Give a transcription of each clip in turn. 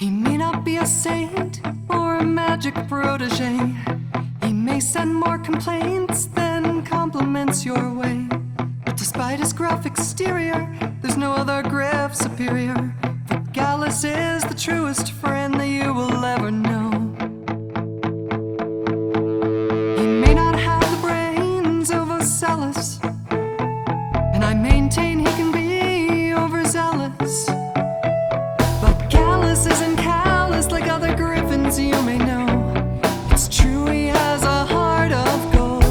He may not be a saint or a magic protege. He may send more complaints than compliments your way. But despite his gruff exterior, there's no other Griff superior. For Gallus is the truest friend that you will ever know. He may not have the brains of Ocellus, and I maintain he can be overzealous. But Gallus isn't callous like other griffins you may know. It's true he has a heart of gold.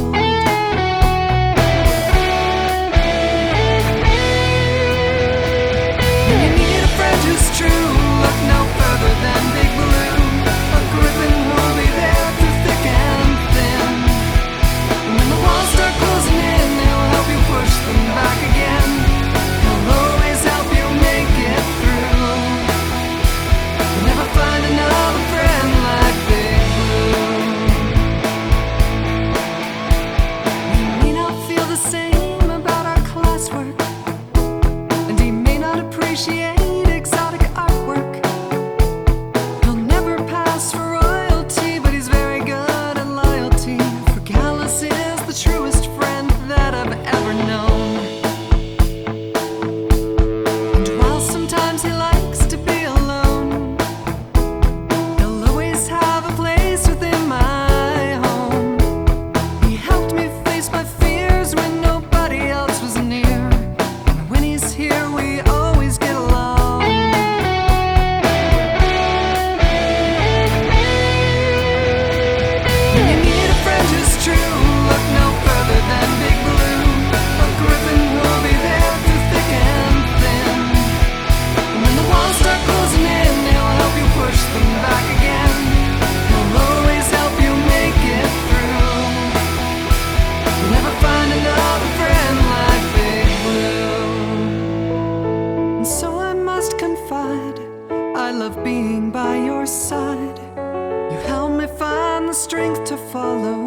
When you need a friend who's true, look no further than Big Blue. A griffin will be there through thick and thin. And when the walls start closing in, he'll help you push them back again. He'll always help you make it through. You'll never find another friend like Big Blue. He may not feel the same about our classwork, and he may not appreciate exotic artwork. He'll never pass for royalty, but he's very good at loyalty. For Gallus is the truest friend that I've ever known. And while sometimes he likes to be alone, he'll always have a place within my home. He helped me face my fears when nobody else was near. And when he's here, we always get along. When you need a friend who's true, look no further than Big Blue. A griffin will be there through thick and thin. And when the walls start closing in, he'll help you push them back again. He'll always help you make it through. You'll never find another friend like Big Blue. And so I must confide, I love being by your side. You help me find the strength to follow